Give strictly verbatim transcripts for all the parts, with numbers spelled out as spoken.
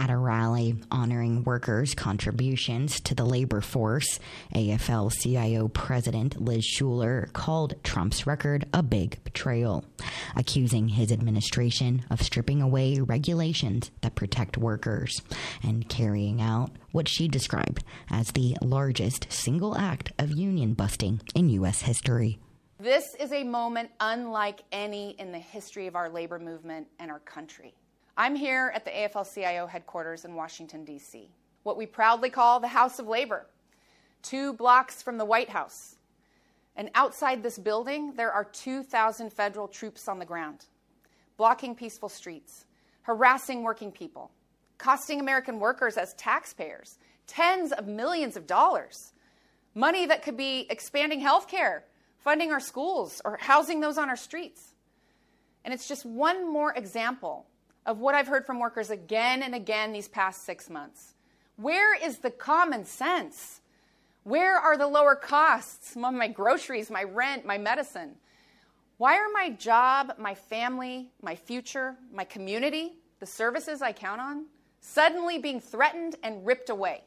at a rally honoring workers' contributions to the labor force. A F L C I O President Liz Schuler called Trump's record a big betrayal, accusing his administration of stripping away regulations that protect workers and carrying out what she described as the largest single act of union busting in U S history. This is a moment unlike any in the history of our labor movement and our country. I'm here at the A F L C I O headquarters in Washington, D C, what we proudly call the House of Labor, two blocks from the White House. And outside this building, there are two thousand federal troops on the ground, blocking peaceful streets, harassing working people, costing American workers as taxpayers tens of millions of dollars, money that could be expanding health care, funding our schools, or housing those on our streets. And it's just one more example of what I've heard from workers again and again these past six months. Where is the common sense? Where are the lower costs? My groceries, my rent, my medicine. Why are my job, my family, my future, my community, the services I count on, suddenly being threatened and ripped away?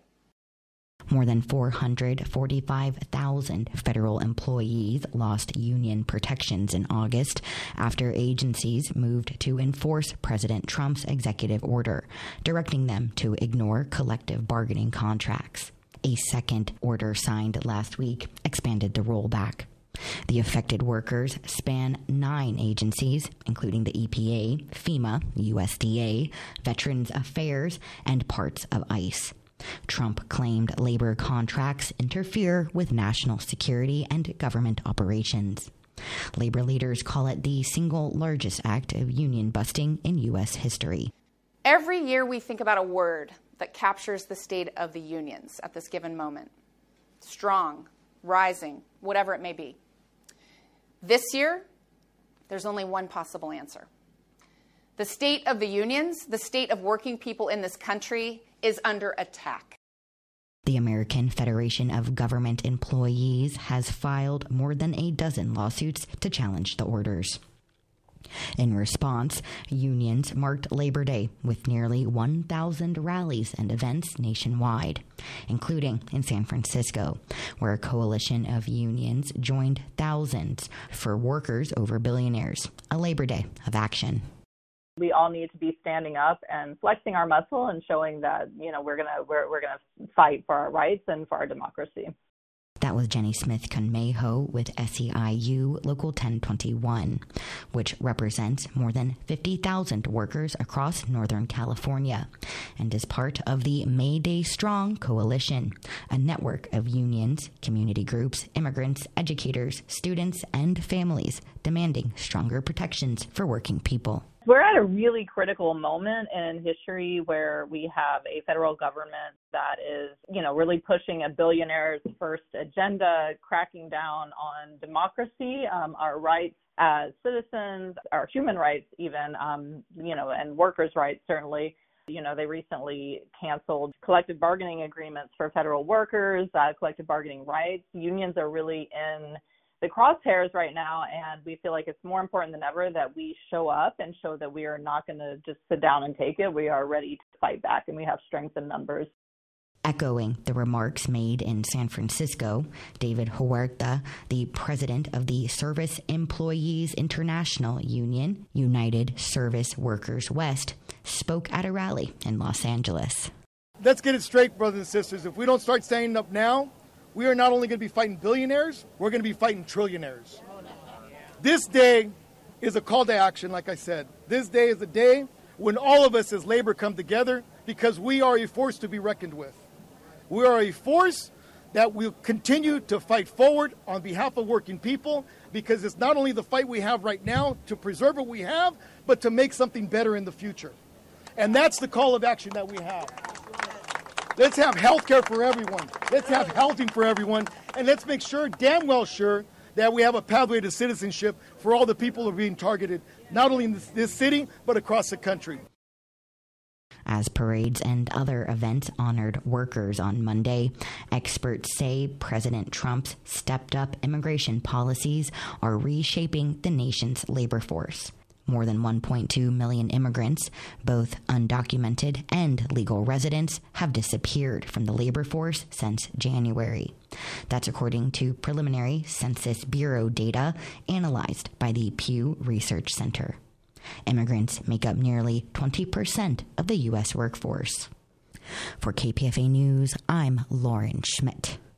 More than four hundred forty-five thousand federal employees lost union protections in August after agencies moved to enforce President Trump's executive order, directing them to ignore collective bargaining contracts. A second order signed last week expanded the rollback. The affected workers span nine agencies, including the E P A, FEMA, U S D A, Veterans Affairs, and parts of ICE. Trump claimed labor contracts interfere with national security and government operations. Labor leaders call it the single largest act of union busting in U S history. Every year we think about a word that captures the state of the unions at this given moment. Strong, rising, whatever it may be. This year, there's only one possible answer. The state of the unions, the state of working people in this country, is under attack. The American Federation of Government Employees has filed more than a dozen lawsuits to challenge the orders. In response, unions marked Labor Day with nearly one thousand rallies and events nationwide, including in San Francisco, where a coalition of unions joined thousands for Workers Over Billionaires, a Labor Day of action. We all need to be standing up and flexing our muscle and showing that, you know, we're gonna we're we're gonna fight for our rights and for our democracy. That was Jenny Smith Conmejo with S E I U Local ten twenty-one, which represents more than fifty thousand workers across Northern California and is part of the May Day Strong Coalition, a network of unions, community groups, immigrants, educators, students, and families demanding stronger protections for working people. We're at a really critical moment in history where we have a federal government that is, you know, really pushing a billionaire's first agenda, cracking down on democracy, um, our rights as citizens, our human rights even, um, you know, and workers' rights certainly. You know, they recently canceled collective bargaining agreements for federal workers, uh, collective bargaining rights. Unions are really in the crosshairs right now, and we feel like it's more important than ever that we show up and show that we are not going to just sit down and take it. We are ready to fight back, and we have strength in numbers. Echoing the remarks made in San Francisco, David Huerta, the president of the Service Employees International Union, United Service Workers West, spoke at a rally in Los Angeles. Let's get it straight, brothers and sisters. If we don't start standing up now, we are not only going to be fighting billionaires, we're going to be fighting trillionaires. This day is a call to action, like I said. This day is a day when all of us as labor come together because we are a force to be reckoned with. We are a force that will continue to fight forward on behalf of working people because it's not only the fight we have right now to preserve what we have, but to make something better in the future. And that's the call of action that we have. Let's have health care for everyone. Let's have housing for everyone. And let's make sure, damn well sure, that we have a pathway to citizenship for all the people who are being targeted, not only in this, this city, but across the country. As parades and other events honored workers on Monday, experts say President Trump's stepped-up immigration policies are reshaping the nation's labor force. More than one point two million immigrants, both undocumented and legal residents, have disappeared from the labor force since January. That's according to preliminary Census Bureau data analyzed by the Pew Research Center. Immigrants make up nearly twenty percent of the U S workforce. For K P F A News, I'm Lauren Schmidt.